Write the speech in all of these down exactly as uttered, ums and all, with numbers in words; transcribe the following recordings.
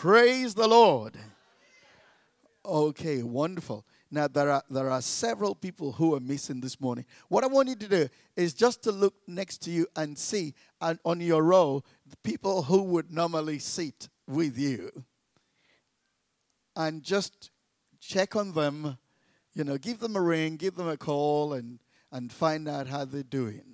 Praise the Lord. Okay, wonderful. Now, there are there are several people who are missing this morning. What I want you to do is just to look next to you and see and on your row the people who would normally sit with you. And just check on them, you know, give them a ring, give them a call, and, and find out how they're doing.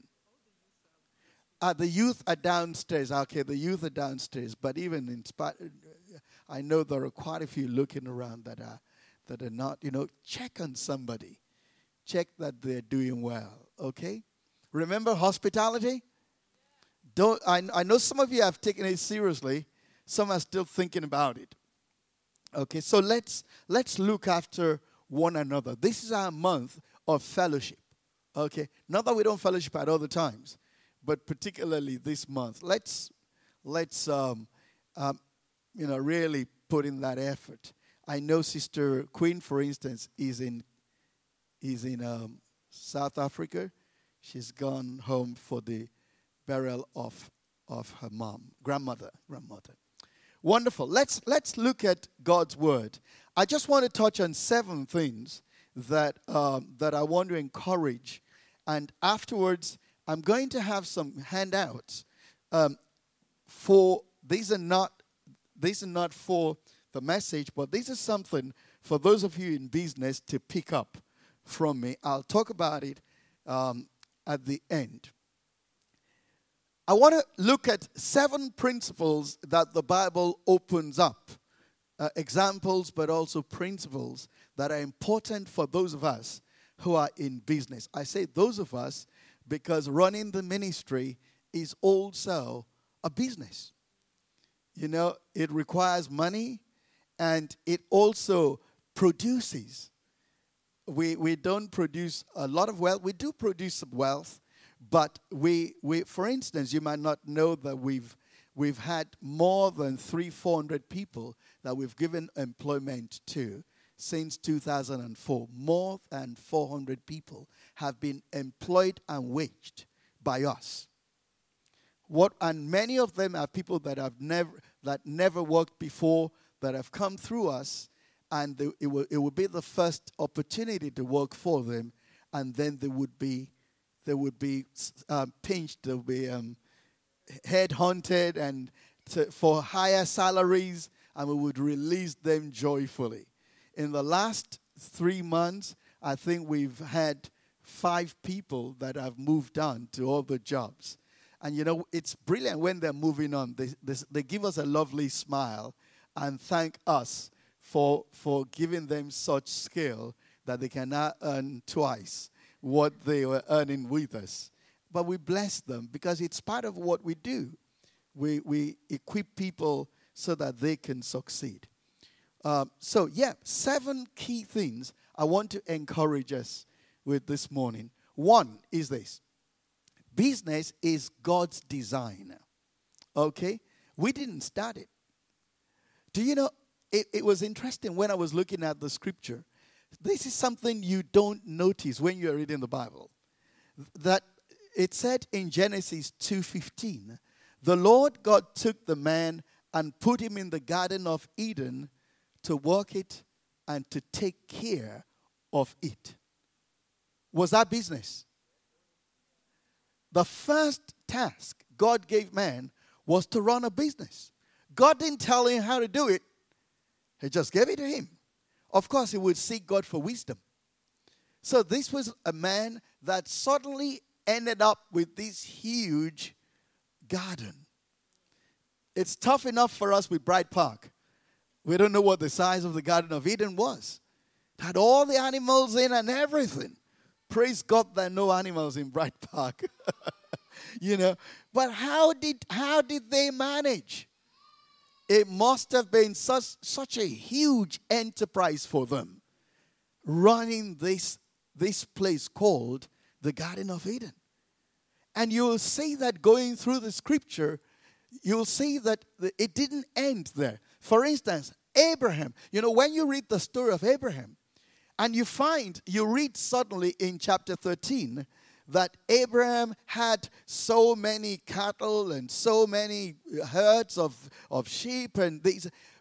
Uh, the youth are downstairs. Okay, the youth are downstairs. But even in spite, I know there are quite a few looking around that are that are not, you know, check on somebody. Check that they're doing well, okay? Remember hospitality? Don't I, I know some of you have taken it seriously. Some are still thinking about it. Okay, so let's let's look after one another. This is our month of fellowship. Okay, not that we don't fellowship at other times, but particularly this month. Let's let's um, um, you know really put in that effort. I know Sister Queen, for instance, is in is in um, South Africa. She's gone home for the burial of of her mom, grandmother, grandmother. Wonderful. Let's let's look at God's word. I just want to touch on seven things that um, that I want to encourage, and afterwards I'm going to have some handouts. Um, for these are not these are not for the message, but this is something for those of you in business to pick up from me. I'll talk about it um, at the end. I want to look at seven principles that the Bible opens up. Uh, examples, but also principles that are important for those of us who are in business. I say those of us because running the ministry is also a business. You know, it requires money. And it also produces. We we don't produce a lot of wealth. We do produce some wealth, but we we for instance, you might not know that we've we've had more than three, four hundred people that we've given employment to since two thousand four. More than four hundred people have been employed and waged by us. What and many of them are people that have never that never worked before, that have come through us, and they, it will it will be the first opportunity to work for them, and then they would be they would be um, pinched, they'll be um, headhunted, and to, for higher salaries, and we would release them joyfully. In the last three months, I think we've had five people that have moved on to other jobs, and you know it's brilliant when they're moving on. They they, they give us a lovely smile and thank us for for giving them such skill that they can now earn twice what they were earning with us. But we bless them because it's part of what we do. We we equip people so that they can succeed. Um, so yeah, seven key things I want to encourage us with this morning. One is this: business is God's design. Okay, we didn't start it. Do you know, it, it was interesting when I was looking at the scripture. This is something you don't notice when you're reading the Bible. That it said in Genesis two fifteen, the Lord God took the man and put him in the Garden of Eden to work it and to take care of it. Was that business? The first task God gave man was to run a business. God didn't tell him how to do it. He just gave it to him. Of course, he would seek God for wisdom. So this was a man that suddenly ended up with this huge garden. It's tough enough for us with Bright Park. We don't know what the size of the Garden of Eden was. It had all the animals in and everything. Praise God there are no animals in Bright Park. You know, but how did how did they manage? It must have been such, such a huge enterprise for them, running this, this place called the Garden of Eden. And you'll see that going through the scripture, you'll see that it didn't end there. For instance, Abraham, you know, when you read the story of Abraham, and you find, you read suddenly in chapter thirteen, that Abraham had so many cattle and so many herds of, of sheep and these.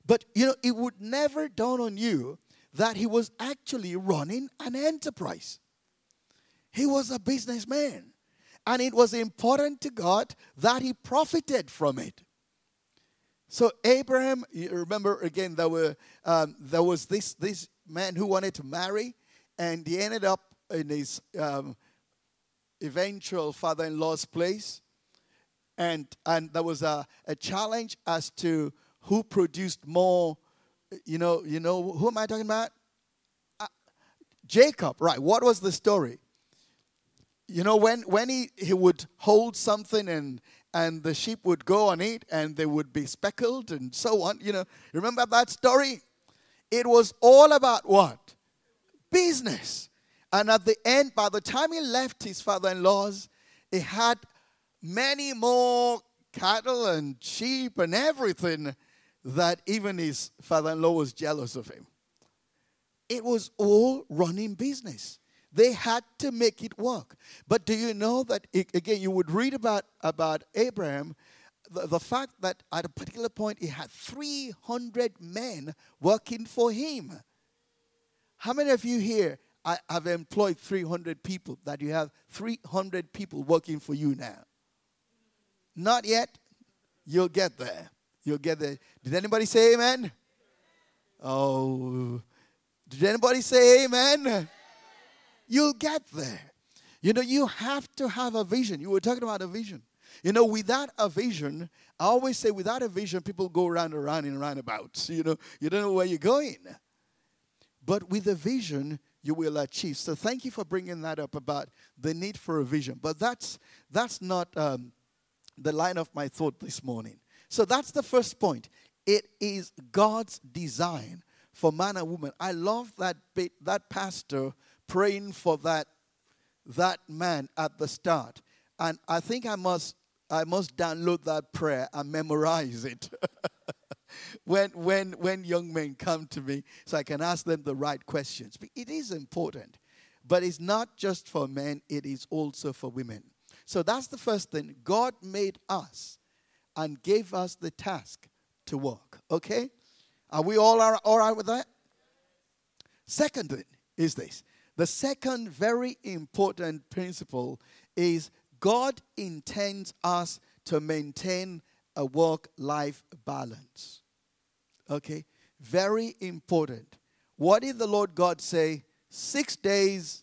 But, you know, it would never dawn on you that he was actually running an enterprise. He was a businessman. And it was important to God that he profited from it. So Abraham, you remember again, there were um, there was this, this man who wanted to marry, and he ended up in his um, eventual father-in-law's place. And, and there was a, a challenge as to who produced more, you know, you know, who am I talking about? Uh, Jacob, right. What was the story? You know, when, when he, he would hold something and and the sheep would go on it and they would be speckled and so on. You know, remember that story? It was all about what? Business. And at the end, by the time he left his father-in-law's, he had many more cattle and sheep and everything that even his father-in-law was jealous of him. It was all running business. They had to make it work. But do you know that, it, again, you would read about, about Abraham, the, the fact that at a particular point he had three hundred men working for him. How many of you here have employed three hundred people, that you have three hundred people working for you now? Not yet? You'll get there. You'll get there. Did anybody say amen? Oh, did anybody say amen? You'll get there. You know, you have to have a vision. You were talking about a vision. You know, without a vision, I always say without a vision, people go round and round and roundabouts. You know, you don't know where you're going. But with a vision, you will achieve. So thank you for bringing that up about the need for a vision. But that's, that's not um, the line of my thought this morning. So that's the first point. It is God's design for man and woman. I love that bit, that pastor praying for that that man at the start. And I think I must I must download that prayer and memorize it when when when young men come to me so I can ask them the right questions. It is important. But it's not just for men, it is also for women. So that's the first thing. God made us and gave us the task to work. Okay? Are we all all right with that? Second thing is this. The second very important principle is God intends us to maintain a work-life balance. Okay? Very important. What did the Lord God say? Six days,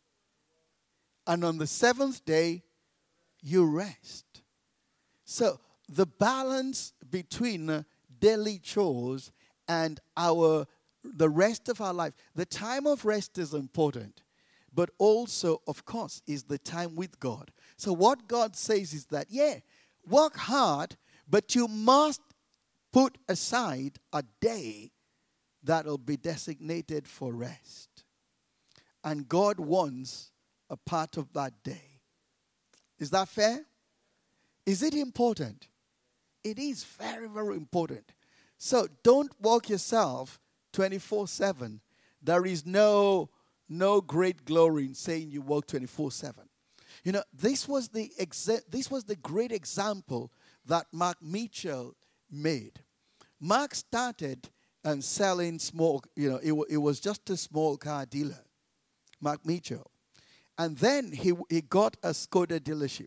and on the seventh day, you rest. So, the balance between daily chores and our the rest of our life. The time of rest is important, but also, of course, is the time with God. So what God says is that, yeah, work hard, but you must put aside a day that will be designated for rest. And God wants a part of that day. Is that fair? Is it important? It is very, very important. So don't work yourself twenty-four seven. There is no, no great glory in saying you work twenty-four seven. You know, this was the exa- this was the great example that Mark Mitchell made. Mark started um, selling small, you know, it, w- it was just a small car dealer, Mark Mitchell. And then he, he got a Skoda dealership.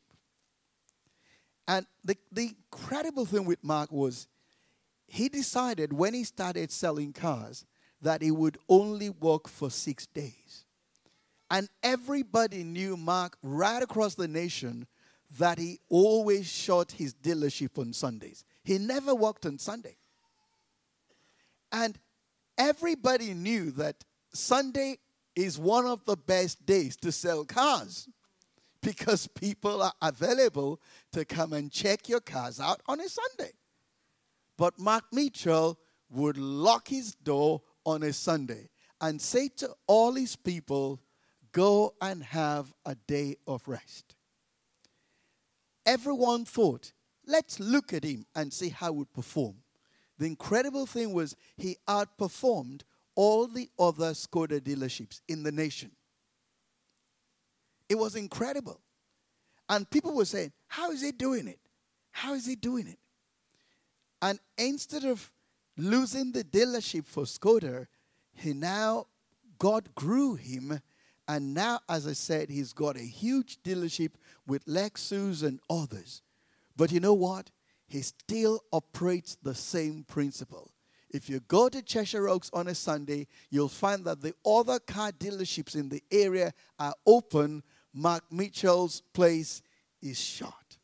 And the, the incredible thing with Mark was he decided when he started selling cars that he would only work for six days. And everybody knew Mark right across the nation that he always shut his dealership on Sundays. He never worked on Sunday. And everybody knew that Sunday is one of the best days to sell cars because people are available to come and check your cars out on a Sunday. But Mark Mitchell would lock his door on a Sunday and say to all his people, go and have a day of rest. Everyone thought, let's look at him and see how he would perform. The incredible thing was he outperformed all the other Skoda dealerships in the nation. It was incredible. And people were saying, how is he doing it? How is he doing it? And instead of losing the dealership for Skoda, he now, God grew him. And now, as I said, he's got a huge dealership with Lexus and others. But you know what? He still operates the same principle. If you go to Cheshire Oaks on a Sunday, you'll find that the other car dealerships in the area are open. Mark Mitchell's place is shut.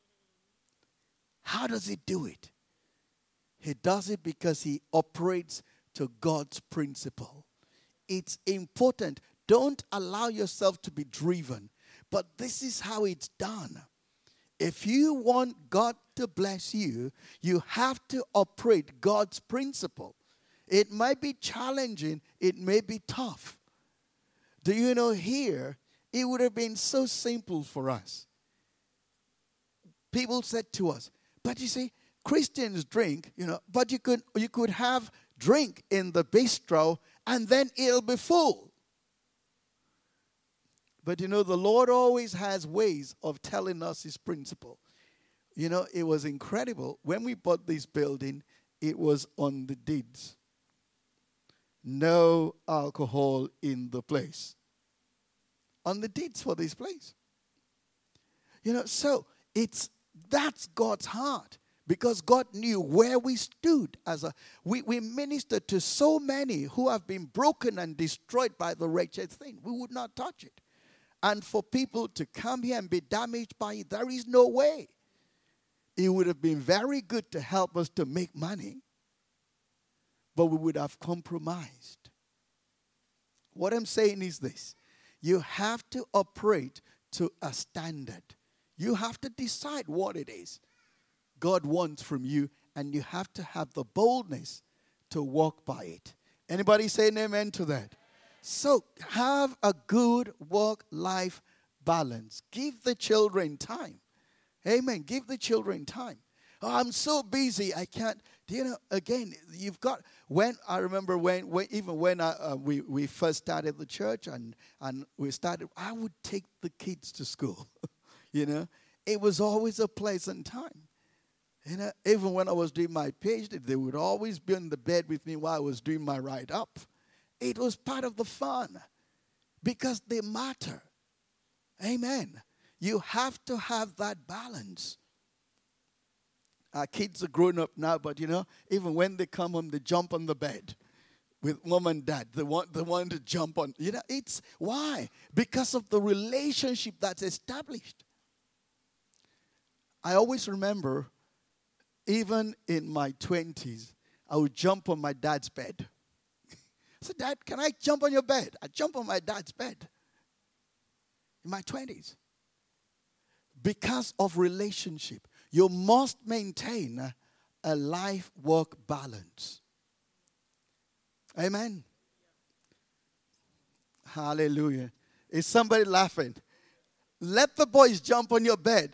How does he do it? He does it because he operates to God's principle. It's important. Don't allow yourself to be driven. But this is how it's done. If you want God to bless you, you have to operate God's principle. It might be challenging. It may be tough. Do you know here, it would have been so simple for us. People said to us, but you see, Christians drink, you know, but you could you could have drink in the bistro and then it'll be full. But you know, the Lord always has ways of telling us his principle. You know, it was incredible. When we bought this building, it was on the deeds. No alcohol in the place. On the deeds for this place. You know, so it's that's God's heart. Because God knew where we stood as a we, we ministered to so many who have been broken and destroyed by the wretched thing. We would not touch it. And for people to come here and be damaged by it, there is no way. It would have been very good to help us to make money, but we would have compromised. What I'm saying is this. You have to operate to a standard. You have to decide what it is God wants from you, and you have to have the boldness to walk by it. Anybody say an amen to that? So have a good work-life balance. Give the children time. Amen. Give the children time. Oh, I'm so busy, I can't. Do you know, again, you've got, when, I remember when, when even when I, uh, we, we first started the church and, and we started, I would take the kids to school. You know, it was always a pleasant time. You know, even when I was doing my PhD, they would always be on the bed with me while I was doing my write-up. It was part of the fun because they matter. Amen. You have to have that balance. Our kids are grown up now, but you know, even when they come home, they jump on the bed with mom and dad. They want, they want to jump on. You know, it's why? Because of the relationship that's established. I always remember, even in my twenties, I would jump on my dad's bed. I said, Dad, can I jump on your bed? I jump on my dad's bed in my twenties. Because of relationship. You must maintain a life-work balance. Amen. Hallelujah. Is somebody laughing? Let the boys jump on your bed.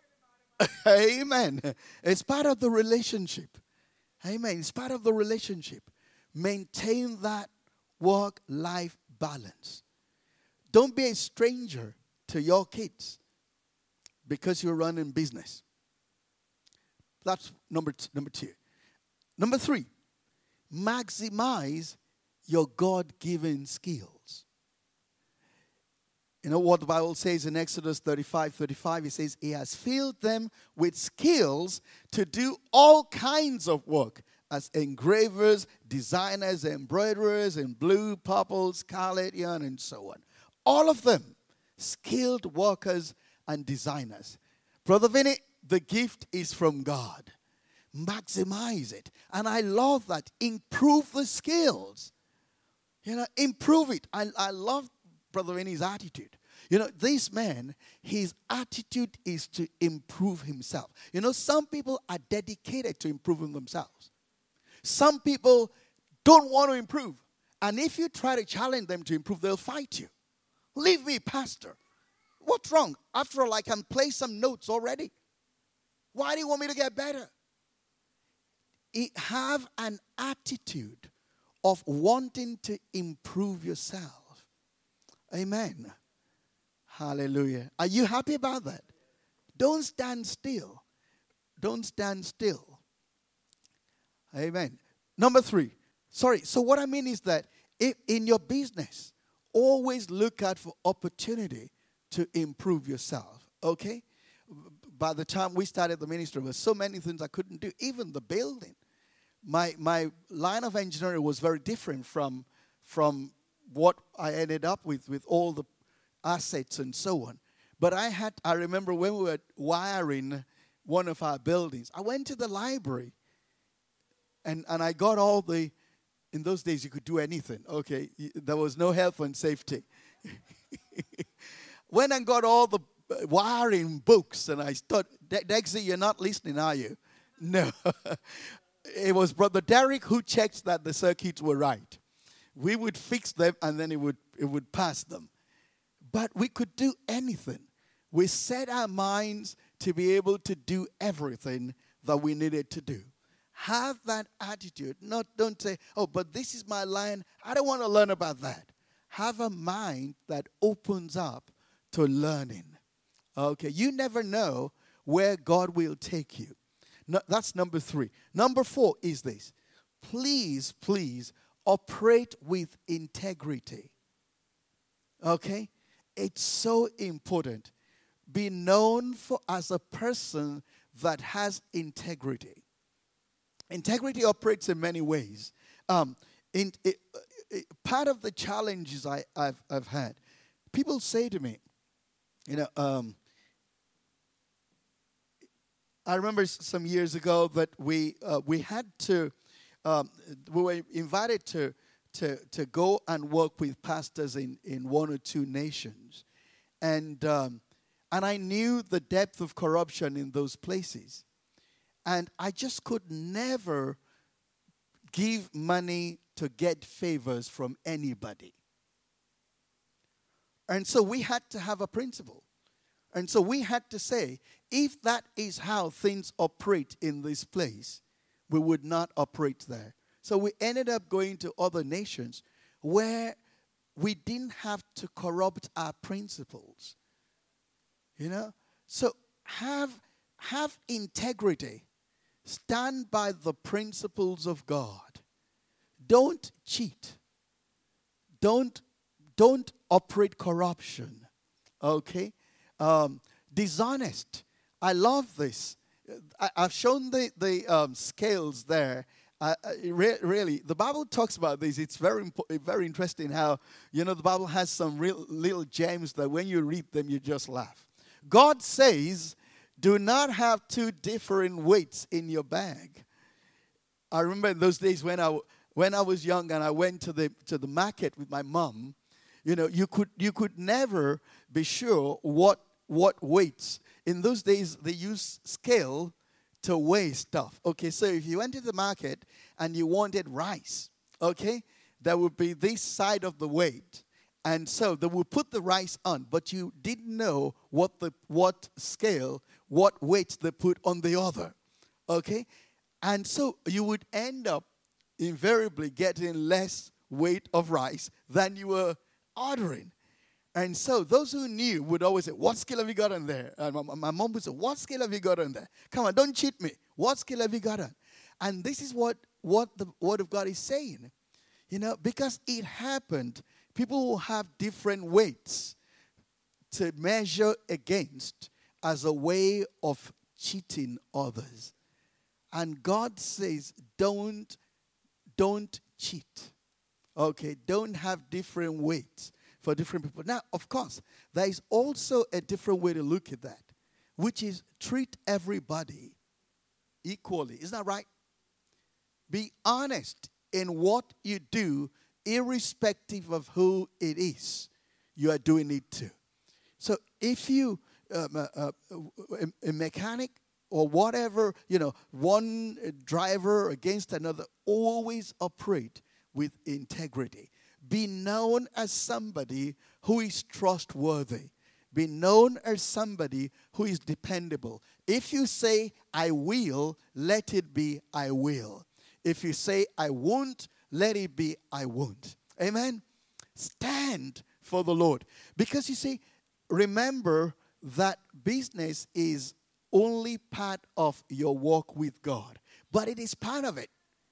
Amen. It's part of the relationship. Amen. It's part of the relationship. Maintain that work-life balance. Don't be a stranger to your kids because you're running business. That's number two, number two. Number three, maximize your God-given skills. You know what the Bible says in Exodus thirty-five, thirty-five? It says, He has filled them with skills to do all kinds of work as engravers, designers, embroiderers in blue, purple, scarlet yarn, and so on. All of them, skilled workers and designers. Brother Vinny, the gift is from God. Maximize it. And I love that. Improve the skills. You know, improve it. I, I love Brother Vinny's attitude. You know, this man, his attitude is to improve himself. You know, some people are dedicated to improving themselves. Some people don't want to improve. And if you try to challenge them to improve, they'll fight you. Leave me, pastor. What's wrong? After all, I can play some notes already. Why do you want me to get better? It, have an attitude of wanting to improve yourself. Amen. Hallelujah. Are you happy about that? Don't stand still. Don't stand still. Amen. Number three. Sorry. So what I mean is that if in your business, always look out for opportunity to improve yourself. Okay? By the time we started the ministry, there were so many things I couldn't do. Even the building. My my line of engineering was very different from, from what I ended up with, with all the assets and so on. But I had, I remember when we were wiring one of our buildings, I went to the library and, and I got all the, in those days you could do anything, okay? There was no health and safety. Went and got all the wiring books and I thought, Dexy, you're not listening, are you? No. It was Brother Derek who checked that the circuits were right. We would fix them and then it would it would pass them. But we could do anything. We set our minds to be able to do everything that we needed to do. Have that attitude. Not don't say, oh, but this is my line. I don't want to learn about that. Have a mind that opens up to learning. Okay, you never know where God will take you. No, that's number three. Number four is this. Please, please operate with integrity. Okay? It's so important. Be known for as a person that has integrity. Integrity operates in many ways. Um, in, it, it, part of the challenges I, I've, I've had, people say to me, you know, um, I remember some years ago that we uh, we had to, um, we were invited to, to, to go and work with pastors in, in one or two nations. And um, and I knew the depth of corruption in those places. And I just could never give money to get favors from anybody. And so we had to have a principle. And so we had to say, if that is how things operate in this place, we would not operate there. So we ended up going to other nations where we didn't have to corrupt our principles. You know? So have, have integrity. Stand by the principles of God. Don't cheat. Don't, don't operate corruption. Okay? Um, dishonest. I love this. I, I've shown the, the um, scales there. Uh, re- really, the Bible talks about this. It's very impo- very interesting how, you know, the Bible has some real little gems that when you read them, you just laugh. God says, do not have two different weights in your bag. I remember in those days when I, when I was young and I went to the to the market with my mom, you know, you could you could never be sure what what weights. In those days, they used scale to weigh stuff. Okay, so if you went to the market and you wanted rice, okay, there would be this side of the weight. And so they would put the rice on, but you didn't know what the what scale, what weight they put on the other. Okay? And so you would end up invariably getting less weight of rice than you were ordering. And so those who knew would always say, what scale have you got on there? And my, my mom would say, what scale have you got on there? Come on, don't cheat me. What scale have you got on? And this is what, what the Word of God is saying. You know, because it happened, people will have different weights to measure against as a way of cheating others. And God says, don't, don't cheat. Okay, don't have different weights for different people. Now, of course, there is also a different way to look at that, which is treat everybody equally. Isn't that right? Be honest in what you do, irrespective of who it is you are doing it to. So if you, um, uh, uh, a, a mechanic or whatever, you know, one driver against another, always operate with integrity. Be known as somebody who is trustworthy. Be known as somebody who is dependable. If you say, I will, let it be, I will. If you say, I won't, let it be, I won't. Amen? Stand for the Lord. Because you see, remember that business is only part of your walk with God. But it is part of it.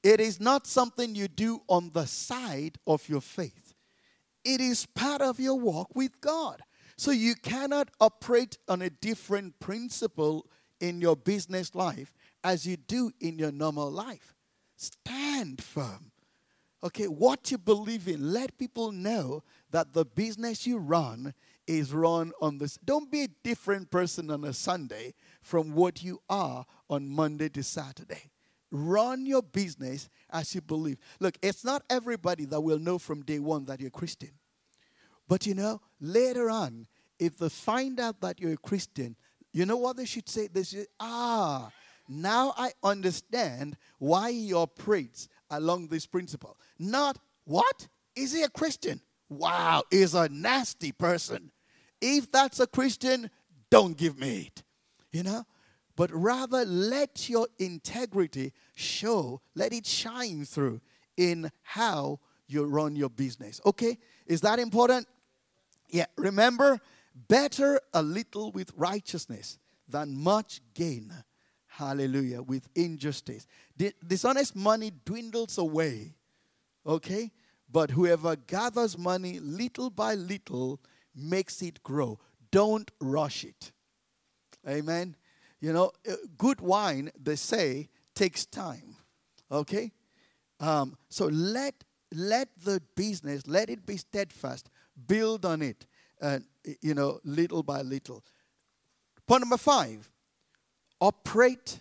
It is not something you do on the side of your faith. It is part of your walk with God. So you cannot operate on a different principle in your business life as you do in your normal life. Stand firm. Okay, what you believe in, let people know that the business you run is run on this. Don't be a different person on a Sunday from what you are on Monday to Saturday. Run your business as you believe. Look, it's not everybody that will know from day one that you're Christian. But you know, later on, if they find out that you're a Christian, you know what they should say? They say, ah, now I understand why he operates along this principle. Not, what? Is he a Christian? Wow, he's a nasty person. If that's a Christian, don't give me it. You know? But rather let your integrity show, let it shine through in how you run your business. Okay? Is that important? Yeah. Remember, better a little with righteousness than much gain. Hallelujah. With injustice. Dishonest money dwindles away. Okay? But whoever gathers money little by little makes it grow. Don't rush it. Amen. You know, good wine, they say, takes time. Okay? Um, so let let the business, let it be steadfast. Build on it, uh, you know, little by little. Point number five, operate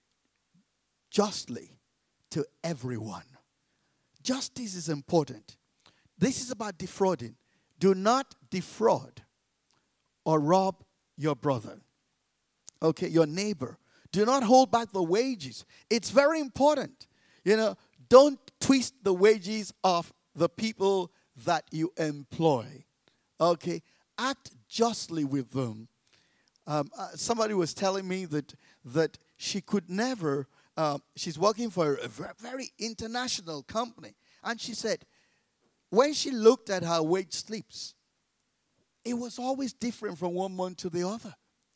justly to everyone. Justice is important. This is about defrauding. Do not defraud or rob your brother. Okay, your neighbor. Do not hold back the wages. It's very important. You know, don't twist the wages of the people that you employ. Okay, act justly with them. Um, uh, somebody was telling me that that she could never, uh, she's working for a very international company. And she said, when she looked at her wage slips, it was always different from one month to the other.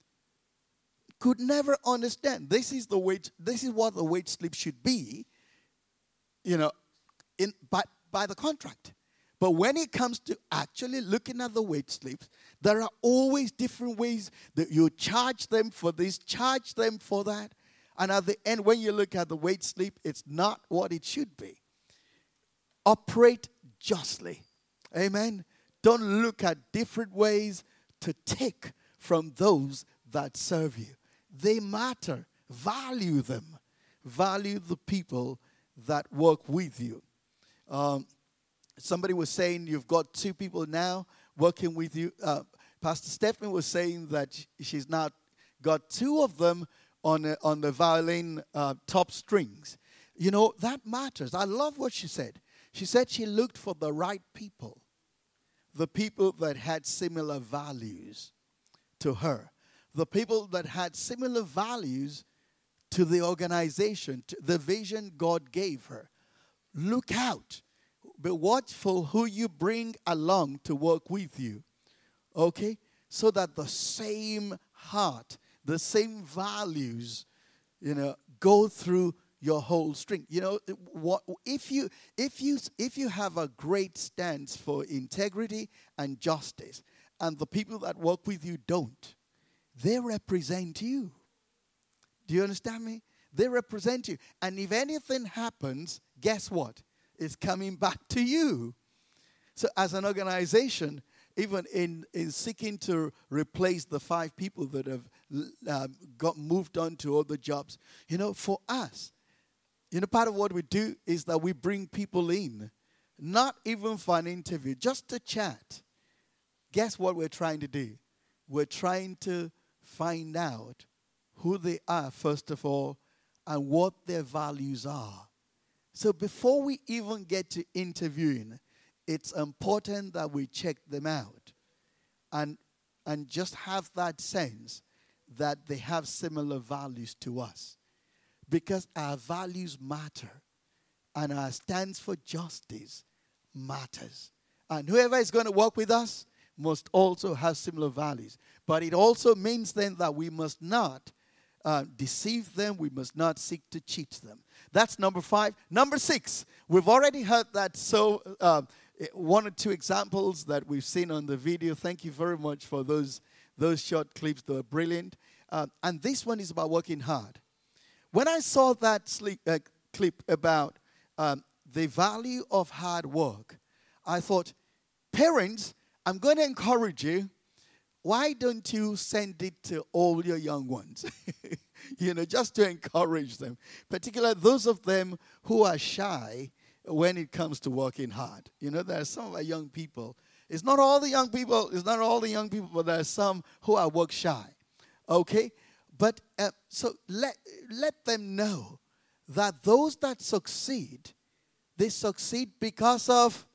Could never understand. This is the wage, this is what the wage slip should be, you know, in by, by the contract. But when it comes to actually looking at the wage slips, there are always different ways that you charge them for this, charge them for that. And at the end, when you look at the wage slip, it's not what it should be. Operate justly. Amen. Don't look at different ways to take from those that serve you. They matter. Value them. Value the people that work with you. Um, somebody was saying you've got two people now working with you. Uh, Pastor Stephanie was saying that she's now got two of them on a, on the violin uh, top strings. You know, that matters. I love what she said. She said she looked for the right people. The people that had similar values to her. The people that had similar values to the organization, to the vision God gave her. Look out. Be watchful who you bring along to work with you. Okay? So that the same heart, the same values, you know, go through your whole string. You know, what if you if you if you have a great stance for integrity and justice, and the people that work with you don't, they represent you. Do you understand me? They represent you. And if anything happens, guess what? It's coming back to you. So as an organization, even in, in seeking to replace the five people that have um, got moved on to other jobs, you know, for us, you know, part of what we do is that we bring people in, not even for an interview, just to chat. Guess what we're trying to do? We're trying to find out who they are, first of all, and what their values are. So before we even get to interviewing, it's important that we check them out and, and just have that sense that they have similar values to us. Because our values matter, and our stance for justice matters. And whoever is going to work with us must also have similar values. But it also means then that we must not uh, deceive them. We must not seek to cheat them. that's number five. Number six, we've already heard that. So uh, one or two examples that we've seen on the video. Thank you very much for those, those short clips. They were brilliant. Uh, and this one is about working hard. When I saw that sleep, uh, clip about um, the value of hard work, I thought, parents, I'm going to encourage you. Why don't you send it to all your young ones? You know, just to encourage them. Particularly those of them who are shy when it comes to working hard. You know, there are some of our young people. It's not all the young people. It's not all the young people, but there are some who are work shy. Okay? But uh, so let, let them know that those that succeed, they succeed because of,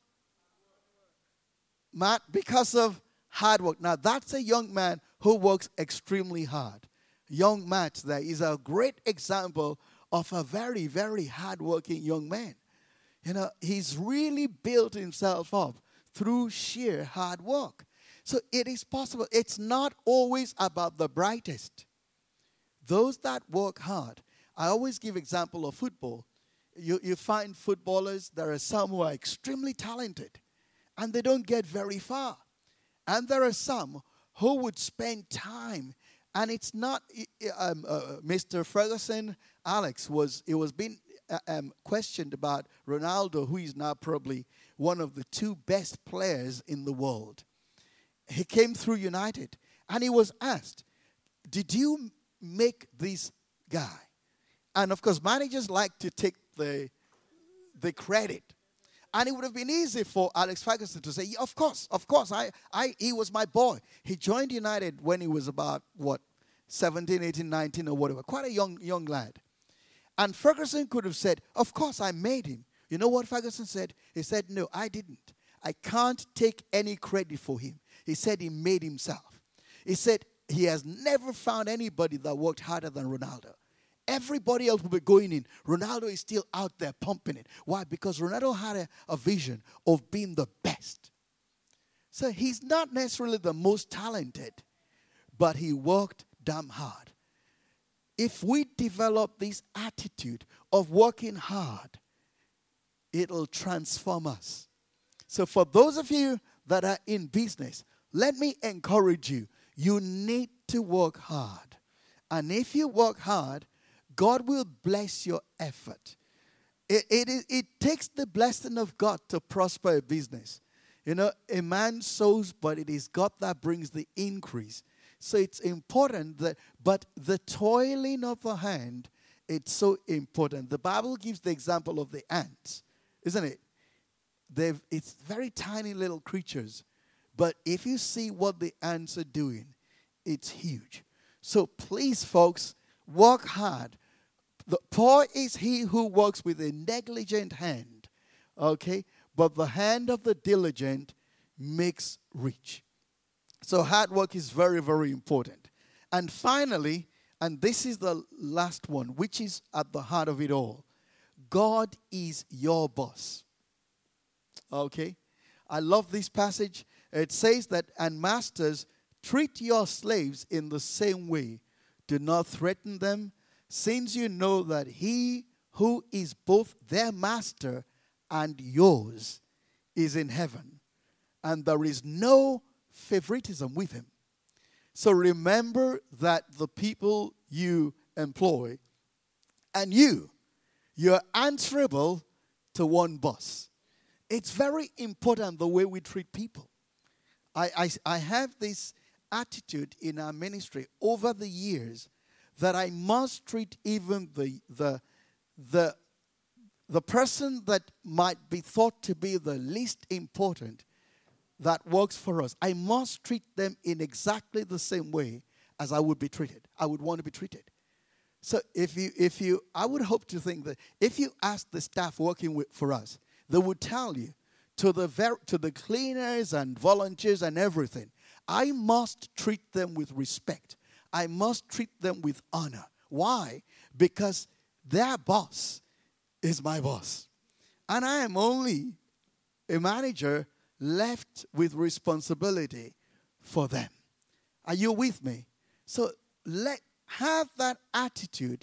Matt, because of hard work. Now, that's a young man who works extremely hard. Young Matt there is a great example of a very, very hardworking young man. You know, he's really built himself up through sheer hard work. So it is possible. It's not always about the brightest. Those that work hard. I always give example of football. You, you find footballers, there are some who are extremely talented, and they don't get very far. And there are some who would spend time, and it's not, um, uh, Mister Ferguson, Alex, was it was being uh, um, questioned about Ronaldo, who is now probably one of the two best players in the world. He came through United, and he was asked, did you make this guy? And of course, managers like to take the, the credit. And it would have been easy for Alex Ferguson to say, yeah, of course, of course, I, I, he was my boy. He joined United when he was about, what, seventeen, eighteen, nineteen or whatever, quite a young, young lad. And Ferguson could have said, of course, I made him. You know what Ferguson said? He said, no, I didn't. I can't take any credit for him. He said he made himself. He said he has never found anybody that worked harder than Ronaldo. Everybody else will be going in. Ronaldo is still out there pumping it. Why? Because Ronaldo had a, a vision of being the best. So he's not necessarily the most talented, but he worked damn hard. If we develop this attitude of working hard, it'll transform us. So for those of you that are in business, let me encourage you. You need to work hard. And if you work hard, God will bless your effort. It, it, it, it takes the blessing of God to prosper a business. You know, a man sows, but it is God that brings the increase. So it's important that, but the toiling of the hand, it's so important. The Bible gives the example of the ants, isn't it? They've, it's very tiny little creatures. But if you see what the ants are doing, it's huge. So please, folks, work hard. The poor is he who works with a negligent hand, okay? But the hand of the diligent makes rich. So hard work is very, very important. And finally, and this is the last one, which is at the heart of it all. God is your boss. Okay? I love this passage. It says that, and masters, treat your slaves in the same way. Do not threaten them, since you know that he who is both their master and yours is in heaven, and there is no favoritism with him. So remember that the people you employ and you, you're answerable to one boss. It's very important the way we treat people. I, I, I have this attitude in our ministry over the years that I must treat even the, the, the, the person that might be thought to be the least important that works for us. I must treat them in exactly the same way as I would be treated. I would want to be treated. So if you, if you, I would hope to think that if you ask the staff working with, for us, they would tell you to the ver- to the cleaners and volunteers and everything, I must treat them with respect. I must treat them with honor. Why? Because their boss is my boss. And I am only a manager left with responsibility for them. Are you with me? So let have that attitude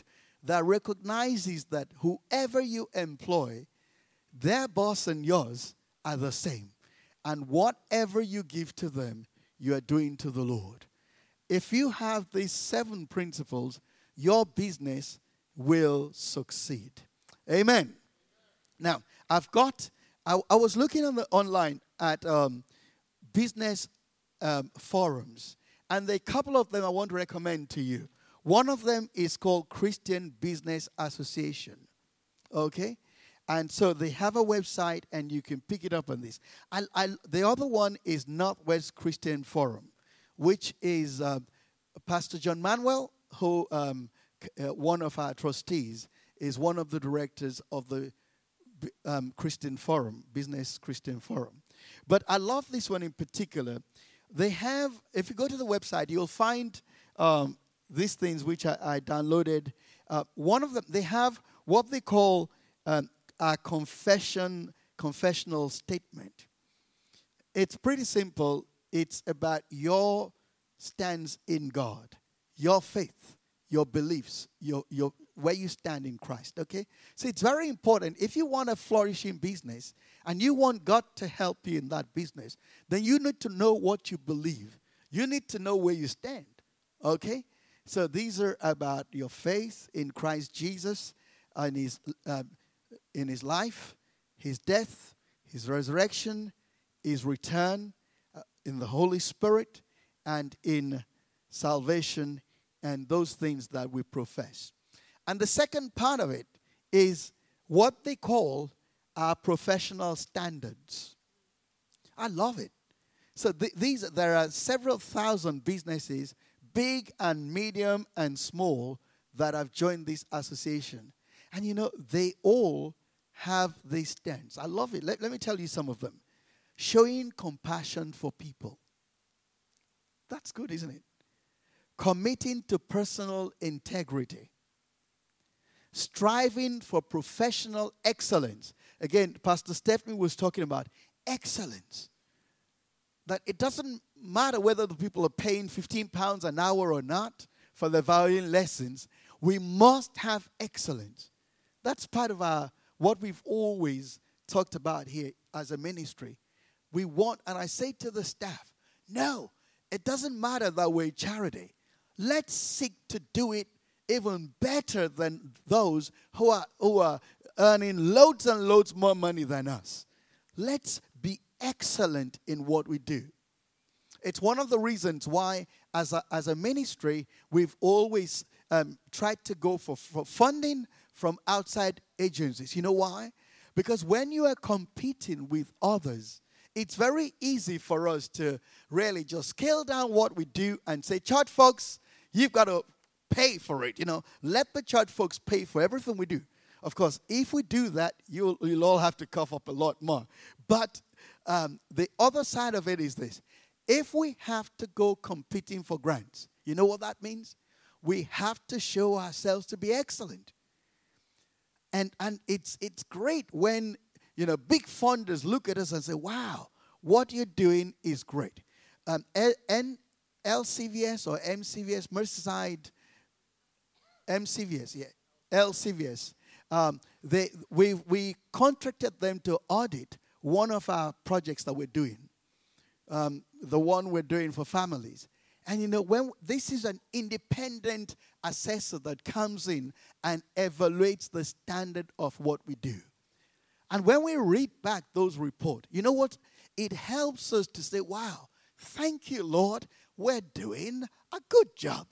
that recognizes that whoever you employ, their boss and yours are the same. And whatever you give to them, you are doing to the Lord. If you have these seven principles, your business will succeed. Amen. Now, I've got, I, I was looking on the online at um, business um, forums, and there are a couple of them I want to recommend to you. One of them is called Christian Business Association. Okay? And so they have a website, and you can pick it up on this. I, I, the other one is Northwest Christian Forum, which is uh, Pastor John Manuel, who um, uh, one of our trustees, is one of the directors of the um, Christian Forum, Business Christian Forum. But I love this one in particular. They have, if you go to the website, you'll find um, these things which I, I downloaded. Uh, one of them, they have what they call um, a confession, confessional statement. It's pretty simple. It's about your stance in God, your faith, your beliefs, your your where you stand in Christ. Okay, so it's very important. If you want a flourishing business and you want God to help you in that business, then you need to know what you believe. You need to know where you stand. Okay, so these are about your faith in Christ Jesus and His. Uh, in his life, his death, his resurrection, his return, uh, in the Holy Spirit, and in salvation, and those things that we profess. And the second part of it is what they call our professional standards. I love it. So th- these there are several thousand businesses, big and medium and small, that have joined this association. And you know, they all have these stands. I love it. Let, let me tell you some of them. Showing compassion for people. That's good, isn't it? Committing to personal integrity. Striving for professional excellence. Again, Pastor Stephanie was talking about excellence. That it doesn't matter whether the people are paying fifteen pounds an hour or not for the violin lessons. We must have excellence. That's part of our what we've always talked about here as a ministry. We want, and I say to the staff, no, it doesn't matter that we're charity. Let's seek to do it even better than those who are who are earning loads and loads more money than us. Let's be excellent in what we do. It's one of the reasons why, as a, as a ministry, we've always um, tried to go for, for funding from outside agencies. You know why? Because when you are competing with others, it's very easy for us to really just scale down what we do and say, church folks, you've got to pay for it. You know, let the church folks pay for everything we do. Of course, if we do that, you'll, you'll all have to cough up a lot more. But um, the other side of it is this. If we have to go competing for grants, you know what that means? We have to show ourselves to be excellent. And and it's it's great when, you know, big funders look at us and say, wow, what you're doing is great. Um, N L C V S or M C V S, Merseyside, M C V S, yeah, L C V S. Um, they we we contracted them to audit one of our projects that we're doing, um, the one we're doing for families. And you know, when this is an independent assessor that comes in and evaluates the standard of what we do. And when we read back those reports, you know what? It helps us to say, wow, thank you, Lord. We're doing a good job.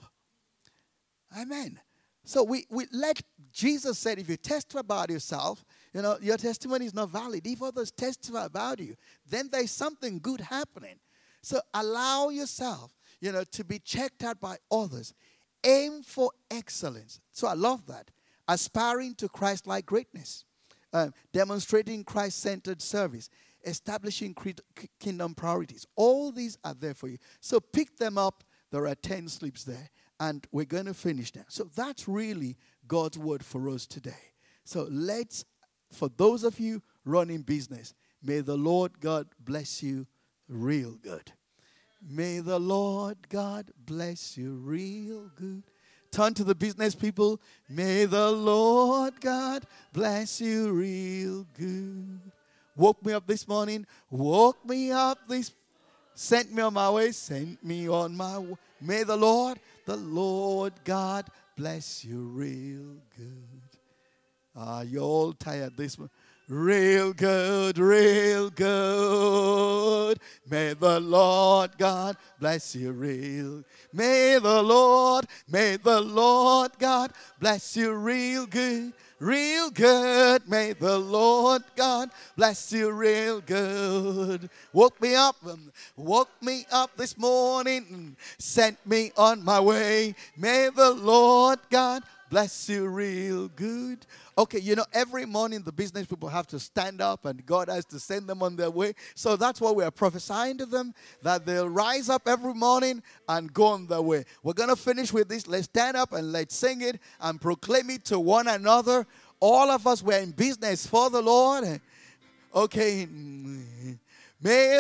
Amen. So we, we let Jesus said, if you testify about yourself, you know, your testimony is not valid. If others testify about you, then there's something good happening. So allow yourself, you know, to be checked out by others. Aim for excellence. So I love that. Aspiring to Christ-like greatness. Uh, demonstrating Christ-centered service. Establishing kingdom priorities. All these are there for you. So pick them up. There are ten slips there. And we're going to finish now. So that's really God's word for us today. So let's, for those of you running business, may the Lord God bless you real good. May the Lord God bless you real good. turn to the business people. May the Lord God bless you real good. Woke me up this morning. Woke me up this Sent me on my way. Sent me on my way. May the Lord, the Lord God bless you real good. Ah, you're all tired this morning. Real good, real good. May the Lord God bless you real. May the Lord, may the Lord God bless you real good. Real good. May the Lord God bless you real good. Woke me up, woke me up this morning, sent me on my way. May the Lord God bless you real good. Okay, you know, every morning the business people have to stand up and God has to send them on their way. So that's what we are prophesying to them, that they'll rise up every morning and go on their way. We're going to finish with this. Let's stand up and let's sing it and proclaim it to one another. All of us were in business for the Lord. Okay. May